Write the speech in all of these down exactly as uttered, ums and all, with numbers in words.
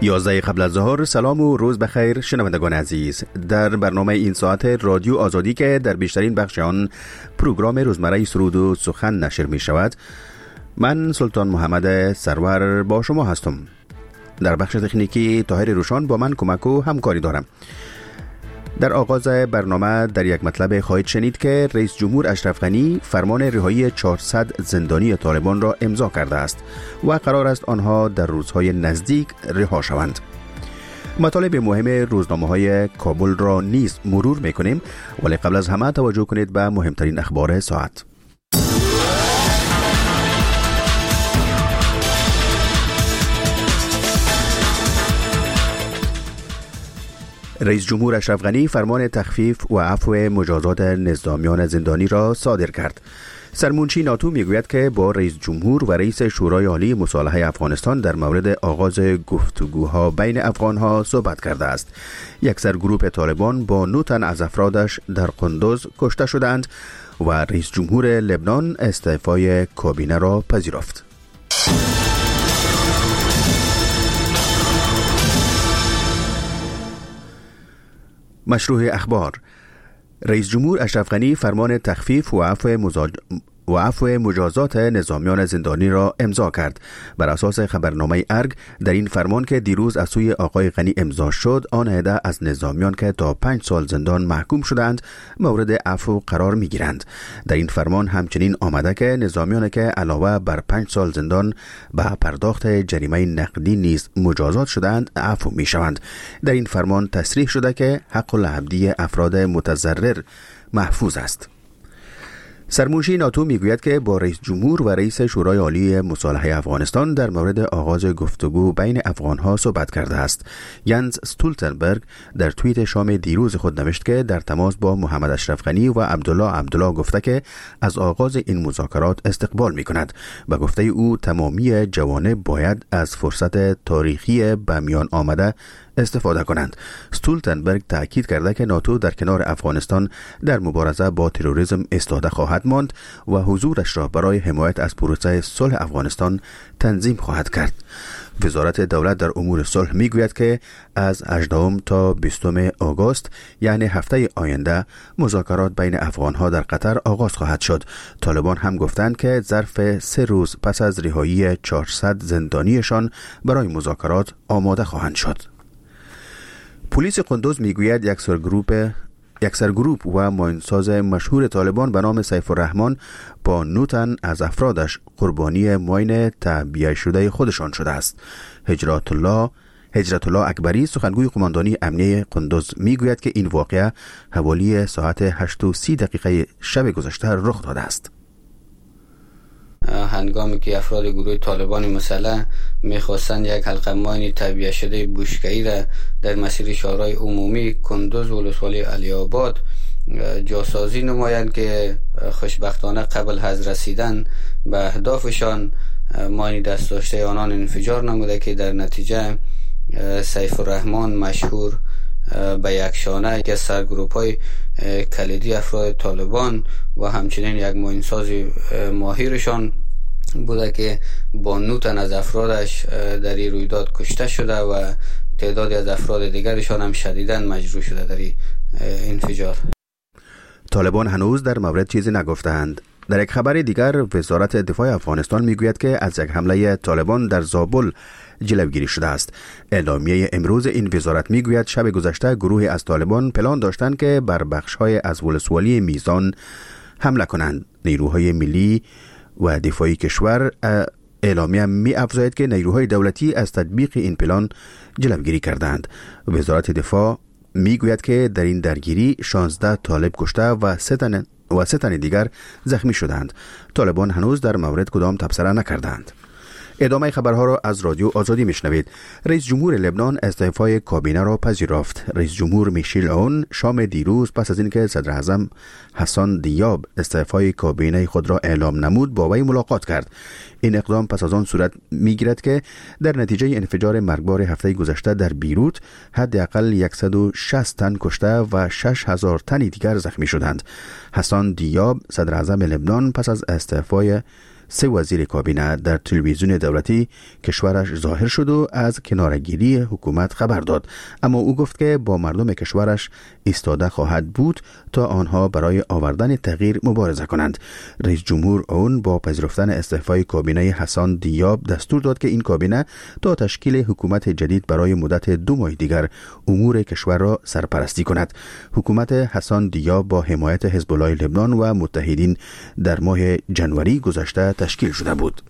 یازده قبل از ظهر. سلام و روز بخیر شنوندگان عزیز. در برنامه این ساعت رادیو آزادی که در بیشترین بخش آن پروگرام روزمره سرود و سخن نشر می شود، من سلطان محمد سرور با شما هستم. در بخش تکنیکی طاهر روشان با من کمک و همکاری دارم. در آغاز برنامه در یک مطلب خواهید شنید که رئیس جمهور اشرف غنی فرمان رهایی چهارصد زندانی طالبان را امضا کرده است و قرار است آنها در روزهای نزدیک رها شوند. مطالب مهم روزنامه‌های کابل را نیز مرور می‌کنیم، ولی قبل از همه توجه کنید به مهمترین اخبار ساعت. رئیس جمهور اشرف غنی فرمان تخفیف و عفو مجازات نظامیان زندانی را صادر کرد. سرمنشی ناتو میگوید که با رئیس جمهور و رئیس شورای عالی مصالحه افغانستان در مورد آغاز گفتگوها بین افغانها صحبت کرده است. یک سرگروه طالبان با نه تن از افرادش در قندوز کشته شدند و رئیس جمهور لبنان استعفای کابینه را پذیرفت. مشروع اخبار. رئیس جمهور اشرف غنی فرمان تخفیف و عفو مزاج... و عفو مجازات نظامیان زندانی را امضا کرد. بر اساس خبرنامه ارگ، در این فرمان که دیروز از سوی آقای غنی امضا شد، آن عده از نظامیان که تا پنج سال زندان محکوم شدند مورد عفو قرار می گیرند. در این فرمان همچنین آمده که نظامیان که علاوه بر پنج سال زندان به پرداخت جریمه نقدی نیز مجازات شدند عفو می شوند. در این فرمان تصریح شده که حق العبدی افراد متضرر محفوظ است. سرمنشی ناتو میگوید که با رئیس جمهور و رئیس شورای عالی مصالحه افغانستان در مورد آغاز گفتگو بین افغانها صحبت کرده است. ینز استولتنبرگ در توییت شام دیروز خود نوشت که در تماس با محمد اشرف غنی و عبدالله عبدالله گفته که از آغاز این مذاکرات استقبال می کند. به گفته او تمامی جوانب باید از فرصت تاریخی به میان آمده استفاده کنند. استولتنبرگ تأکید کرده که ناتو در کنار افغانستان در مبارزه با تروریسم ایستاده خواهد ماند و حضورش را برای حمایت از پروسه صلح افغانستان تنظیم خواهد کرد. وزارت دولت در امور صلح میگوید که از هجدهم تا بیستم آگوست یعنی هفته آینده مذاکرات بین افغانها در قطر آغاز خواهد شد. طالبان هم گفتند که ظرف سه روز پس از رهایی چهارصد زندانیشان برای مذاکرات آماده خواهند شد. پلیس قندوز میگوید یک سرگروه یک سرگروه و ماینساز مشهور طالبان به نام سیف الرحمن با نه تن از افرادش قربانی ماین تعبیه شده خودشان شده است. هجرت الله هجرت الله اکبری سخنگوی قماندانی امنیه قندوز میگوید که این واقعه حوالی ساعت هشت و سی دقیقه شب گذشته رخ داده است. هنگامی که افراد گروه طالبان مسلح میخواستند یک حلقه ماین تعبیه شده بوشکه‌ای را در مسیر شهرهای عمومی کندوز و ولسوالی علی آباد جاسازی نمایند که خوشبختانه قبل از رسیدن به اهدافشان ماین دست داشته آنان انفجار نموده که در نتیجه سیف الرحمن مشهور به یک شانه که سرگروپ‌های کلیدی افراد طالبان و همچنین یک ماینساز ماهرشان بوده که با نه تن از افرادش در این رویداد کشته شده و تعدادی از افراد دیگرشان هم شدیداً مجروح شده در این انفجار. طالبان هنوز در مورد چیزی نگفتند. در یک خبر دیگر، وزارت دفاع افغانستان میگوید که از یک حمله طالبان در زابل جلوگیری شده است. اعلامیه امروز این وزارت میگوید شب گذشته گروهی از طالبان پلان داشتند که بر بخش‌های از ولسوالی میزان حمله کنند. نیروهای ملی و دفاعی کشور اعلامیه می افزاید که نیروهای دولتی از تطبیق این پلان جلوگیری کردند. وزارت دفاع میگوید که در این درگیری شانزده طالب کشته و سه تن و سه تن دیگر زخمی شدند. طالبان هنوز در مورد کدام تبصره نکردند. ادامه خبرها را از رادیو آزادی میشنوید. رئیس جمهور لبنان استعفای کابینه را پذیرفت. رئیس جمهور میشیل عون شام دیروز پس از اینکه صدر اعظم حسن دیاب استعفای کابینه خود را اعلام نمود با وی ملاقات کرد. این اقدام پس از آن صورت میگیرد که در نتیجه انفجار مرگبار هفته گذشته در بیروت حداقل صد و شصت تن کشته و شش هزار تن دیگر زخمی شدند. حسن دیاب صدر اعظم لبنان پس از استعفای سه وزیر کابینه در تلویزیون دولتی کشورش ظاهر شد و از کنارگیری حکومت خبر داد، اما او گفت که با مردم کشورش ایستاده خواهد بود تا آنها برای آوردن تغییر مبارزه کنند. رئیس جمهور اون با پذیرفتن استعفای کابینه حسن دیاب دستور داد که این کابینه تا تشکیل حکومت جدید برای مدت دو ماه دیگر امور کشور را سرپرستی کند. حکومت حسن دیاب با حمایت حزب الله لبنان و متحدین در ماه جنوری گذشته تشکیل شده بود.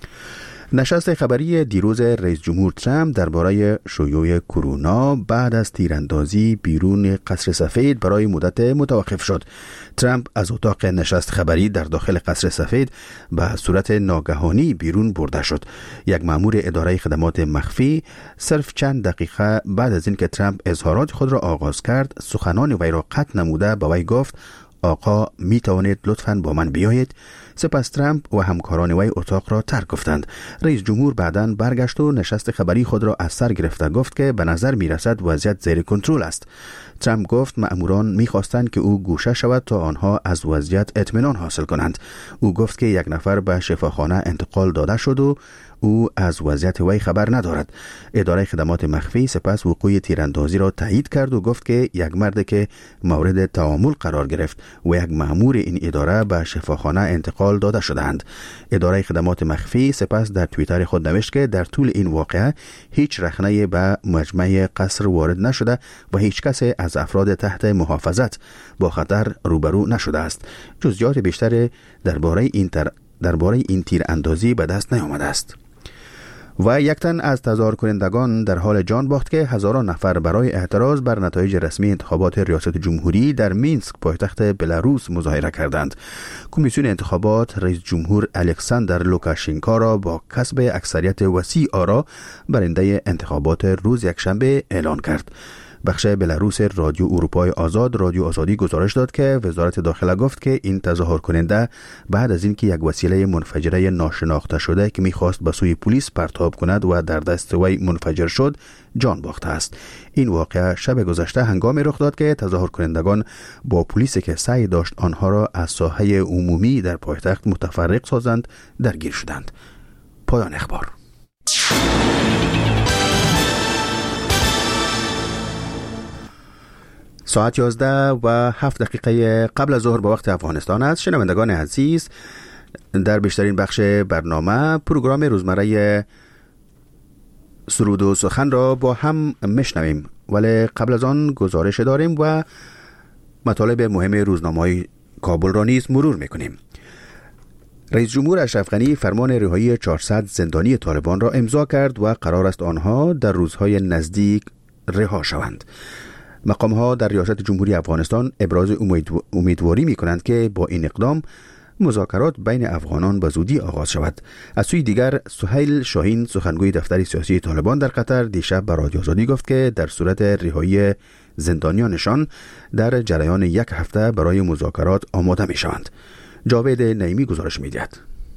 نشست خبری دیروز رئیس جمهور ترامپ درباره شیوع کرونا بعد از تیراندازی بیرون قصر سفید برای مدت متوقف شد. ترامپ از اتاق نشست خبری در داخل قصر سفید به صورت ناگهانی بیرون برده شد. یک مأمور اداره خدمات مخفی صرف چند دقیقه بعد از اینکه ترامپ اظهارات خود را آغاز کرد، سخنان وی را قطع نموده به وی گفت: آقا می توانید لطفاً با من بیایید؟ سپس ترامپ و همکاران وی اتاق را ترک گفتند. رئیس جمهور بعداً برگشت و نشست خبری خود را از سر گرفته گفت که به نظر می رسد وضعیت زیر کنترل است. ترامپ گفت مأموران می خواستند که او گوشه شود تا آنها از وضعیت اطمینان حاصل کنند. او گفت که یک نفر به شفاخانه انتقال داده شد و او از وضعیت وی خبر ندارد. اداره خدمات مخفی سپس وقوع تیراندازی را تایید کرد و گفت که یک مرد که مورد تعامل قرار گرفت و یک مأمور این اداره به شفاخانه انتقال داده شدند. اداره خدمات مخفی سپس در توییتر خود نوشت که در طول این واقعه هیچ رخنه‌ای به مجمع قصر وارد نشده و هیچ کس از افراد تحت محافظت با خطر روبرو نشده است. جزئیات بیشتر درباره این تر درباره این تیر اندازی به دست نیامده است. و یک تن از تظاهر کنندگان در حال جان باخت که هزاران نفر برای اعتراض بر نتایج رسمی انتخابات ریاست جمهوری در مینسک پایتخت بلاروس مظاهره کردند. کمیسیون انتخابات رئیس جمهور الکساندر لوکاشنکو را با کسب اکثریت وسیع آرا برنده انتخابات روز یکشنبه اعلان کرد. بخش بلاروس رادیو اروپای آزاد رادیو آزادی گزارش داد که وزارت داخله گفت که این تظاهر کننده بعد از اینکه یک وسیله منفجره ناشناخته شده که می‌خواست به سوی پلیس پرتاب کند و در دست وی منفجر شد جان باخته است. این واقعه شب گذشته هنگامی رخ داد که تظاهر کنندگان با پلیسی که سعی داشت آنها را از ساحه عمومی در پایتخت متفرق سازند درگیر شدند. پایان اخبار. ساعت یازده و هفت دقیقه قبل از ظهر به وقت افغانستان است. شنوندگان عزیز، در بیشترین بخش برنامه پروگرام روزمره سرود و سخن را با هم میشنویم، ولی قبل از آن گزارش داریم و مطالب مهم روزنامه‌های کابل را نیز مرور میکنیم. رئیس جمهور اشرف غنی فرمان رهایی چهارصد زندانی طالبان را امضا کرد و قرار است آنها در روزهای نزدیک رها شوند. مقام‌ها در ریاست جمهوری افغانستان ابراز امیدواری می‌کنند که با این اقدام مذاکرات بین افغانان به زودی آغاز شود. از سوی دیگر سهیل شاهین سخنگوی دفتر سیاسی طالبان در قطر دیشب به رادیو آزادی گفت که در صورت رهایی زندانیانشان در جریان یک هفته برای مذاکرات آماده می‌شوند. جاوید نعیمی گزارش می‌دهد.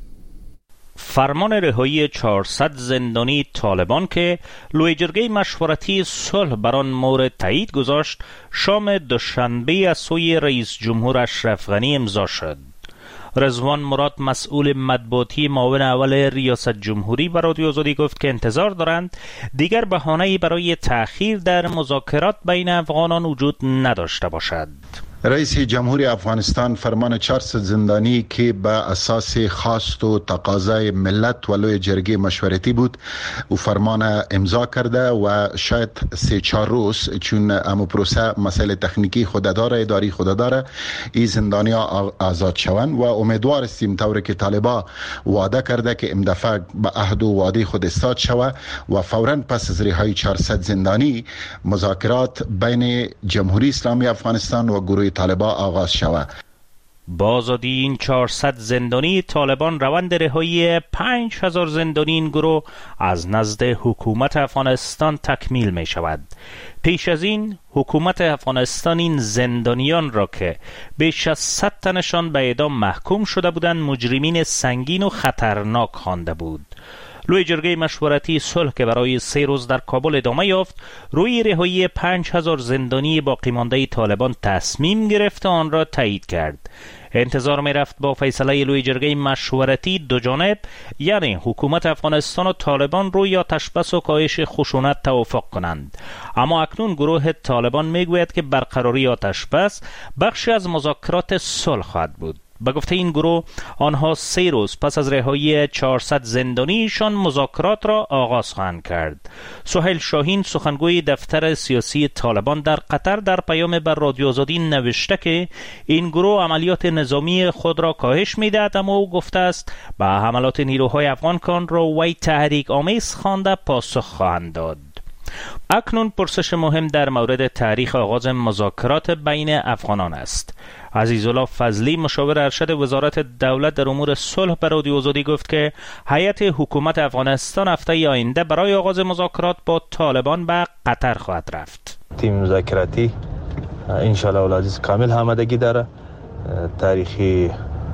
فرمان رهایی چهارصد زندانی طالبان که لوی جرگه مشورتی صلح بر آن مورد تایید گذاشت، شام دوشنبه از سوی رئیس جمهور اشرف غنی امضا شد. رضوان مراد مسئول مطبوعاتی معاون اول ریاست جمهوری به رادیو آزادی گفت که انتظار دارند دیگر بهانه‌ای برای تأخیر در مذاکرات بین افغانان وجود نداشته باشد. رئیس جمهوری افغانستان فرمان چهارصد زندانی که به اساس خواست و تقاضای ملت و لوی جرگه مشورتی بود او فرمان امضا کرده و شاید سه چهار روز چون امو پروسه مسئله تکنیکی خود داره اداری خود داره این زندانی ها آزاد شوند و امیدوار استیم طوری که طالبا وعده کرده که امدفع به عهد و وعده خود استاد شوه و فوراً پس از رهایی چهارصد زندانی مذاکرات بین جمهوری اسلامی افغانستان و گروه طالبان آغاز شود. با آزادی این چهارصد زندانی طالبان روند رهایی پنج هزار زندانی این گروه از نزد حکومت افغانستان تکمیل می شود. پیش از این حکومت افغانستان این زندانیان را که بیش از صد تنشان به اعدام محکوم شده بودند مجرمین سنگین و خطرناک خوانده بود. لوی جرگه مشورتی صلح که برای سه روز در کابل ادامه یافت روی رهایی پنج هزار زندانی باقی مانده طالبان تصمیم گرفت و آن را تایید کرد. انتظار می رفت با فیصله لوی جرگه مشورتی دو جانب یعنی حکومت افغانستان و طالبان روی آتش بس و کاهش خشونت توافق کنند، اما اکنون گروه طالبان می گوید که برقراری آتش بس بخشی از مذاکرات صلح خواهد بود. به گفته این گروه آنها سه روز پس از رهایی چهارصد زندانیشان مذاکرات را آغاز خواهند کرد. سهیل شاهین سخنگوی دفتر سیاسی طالبان در قطر در پیام بر رادیو آزادی نوشته که این گروه عملیات نظامی خود را کاهش می‌دهد، اما او گفته است به حملات نیروهای افغان کان را وی تحریک آمیز خوانده پاسخ خواهند داد. اکنون پرسش مهم در مورد تاریخ آغاز مذاکرات بین افغانان است. عزیزالله فضلی مشاور ارشد وزارت دولت در امور صلح به رادیو آزادی گفت که هیئت حکومت افغانستان هفته آینده برای آغاز مذاکرات با طالبان به قطر خواهد رفت. تیم مذاکراتی انشالله العزیز کامل آمادگی داره. تاریخی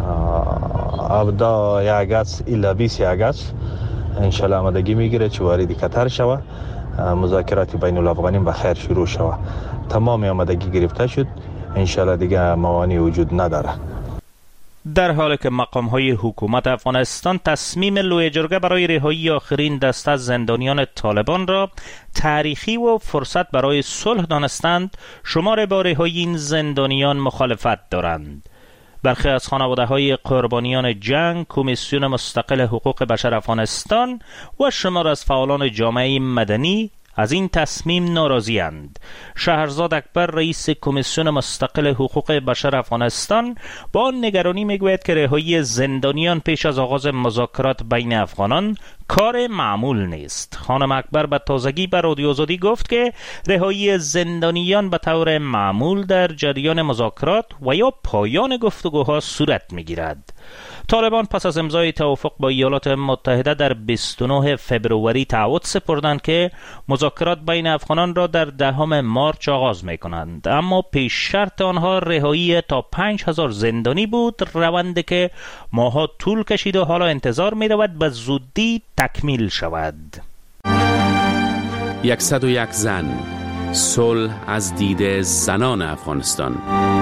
هفده اگست الی بیست اگست انشالله آمادگی میگیره چه وارد قطر شوه، مذاکرات بین الافغانی به خیر شروع شوه. تمام آمادگی گرفته شد، انشالله دیگه موانعی وجود نداره. در حالی که مقام‌های حکومت افغانستان تصمیم لوی جرگه برای رهایی آخرین دسته از زندانیان طالبان را تاریخی و فرصت برای صلح دانستند، شمار با رهایی این زندانیان مخالفت دارند. برخی از خانواده‌های قربانیان جنگ، کمیسیون مستقل حقوق بشر افغانستان و شمار از فعالان جامعه مدنی از این تصمیم ناراضی اند. شهرزاد اکبر رئیس کمیسیون مستقل حقوق بشر افغانستان با نگرانی میگوید که رهایی زندانیان پیش از آغاز مذاکرات بین افغانان کار معمول نیست. خانم اکبر به تازگی به رادیو آزادی گفت که رهایی زندانیان به طور معمول در جریان مذاکرات و یا پایان گفتگوها صورت میگیرد. طالبان پس از امضای توافق با ایالات متحده در بیست و نه فبروری تعهد سپردند که مذاکرات بین افغانان را در دهم مارچ آغاز می کنند، اما پیش شرط آنها رهایی تا پنج هزار زندانی بود، روندی که ماها طول کشید و حالا انتظار می رود به زودی تکمیل شود. صد و یک زن، صلح از دید زنان افغانستان.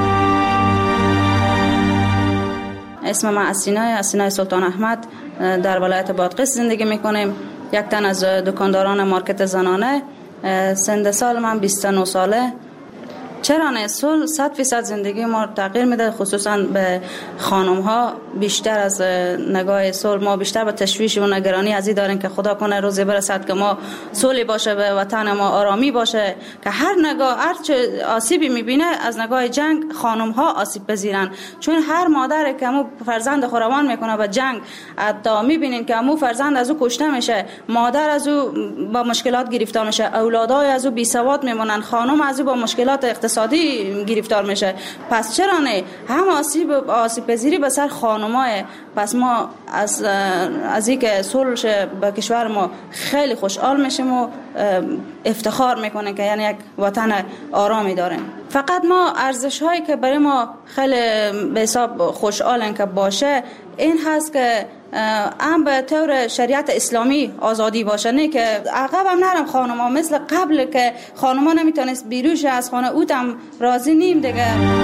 اسم ما اسینای اسینای سلطان احمد، در ولایت بادغیس زندگی میکنیم. یک تن از دکانداران مارکت زنانه. سن سال من بیست و نه ساله. چرا نه؟ صلح صد فیصد زندگی ما تغییر میده، خصوصا به خانم ها. بیشتر از نگاه صلح ما بیشتر به تشویش و نگرانی ازی داریم که خدا کنه روزی برسد که ما صلح باشه، به وطن ما آرامی باشه، که هر نگاه هر چه آسیبی میبینه از نگاه جنگ خانم ها آسیب پذیرن. چون هر مادر که مو فرزند خوروان میکنه به جنگ، حتی میبینین که مو فرزند از او کشته میشه، مادر از او با مشکلات گرفتار میشه، اولادای از او بی سواد میمونن، خانم از او با مشکلات اقتصادی گرفتار میشه. پس چرا نه؟ هم آسیب آسیب پذیری به سر خانمای. پس ما از از اینکه صلح به کشور ما خیلی خوشحال میشیم و افتخار میکنه که یعنی یک وطن آرامی داریم. فقط ما ارزش هایی که برای ما خیلی به حساب خوشحالن که باشه این هست که هم به طور شریعت اسلامی آزادی باشه، نه که عقب هم نرم خانم ها مثل قبل که خانم ها نمیتونست بیروش از خانه اوت هم راضی نیم دیگه.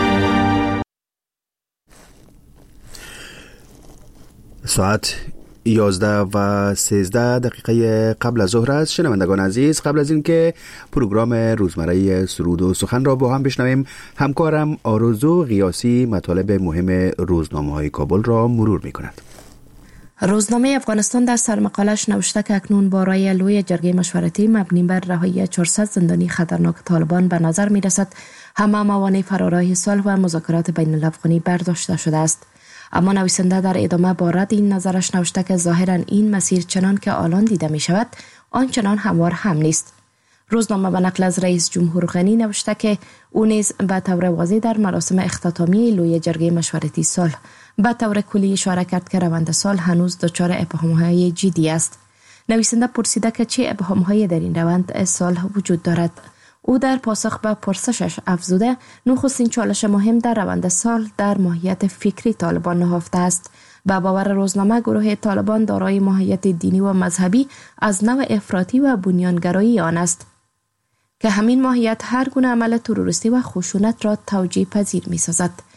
ساعت یازده و سیزده دقیقه قبل از ظهر است. شنوندگان عزیز، قبل از اینکه پروگرام روزمره سرود و سخن را با هم بشنویم، همکارم آرزو قیاسی مطالب مهم روزنامه‌های کابل را مرور می‌کند. روزنامه افغانستان در سرمقالش نوشته که اکنون با رأی لوی جرگه مشورتی مبنی بر رهایی چهارصد زندانی خطرناک طالبان به نظر می‌رسد همه موانع فراراه صلح و مذاکرات بین الافغانی برداشته شده است. اما نویسنده در ادامه با رد این نظرش نوشته که ظاهرا این مسیر چنان که الان دیده می شود آنچنان هموار هم نیست. روزنامه به نقل از رئیس جمهور غنی نوشته که او نیز به طور واضح در مراسم اختتامیه لوی جرگه مشورتی صلح به طور کلی اشاره کرد که روند صلح هنوز دچار ابهام‌های جدی است. نویسنده پرسیده که چه ابهام‌هایی در این روند صلح وجود دارد. او در پاسخ به پرسشش افزوده نخستین چالش مهم در روند صلح در ماهیت فکری طالبان نهفته است. به باور روزنامه گروه طالبان دارای ماهیت دینی و مذهبی از نوع افراطی و بنیانگرایی آن است که همین ماهیت هر گونه عمل تروریستی و خشونت را توجیه پذیر می سازد.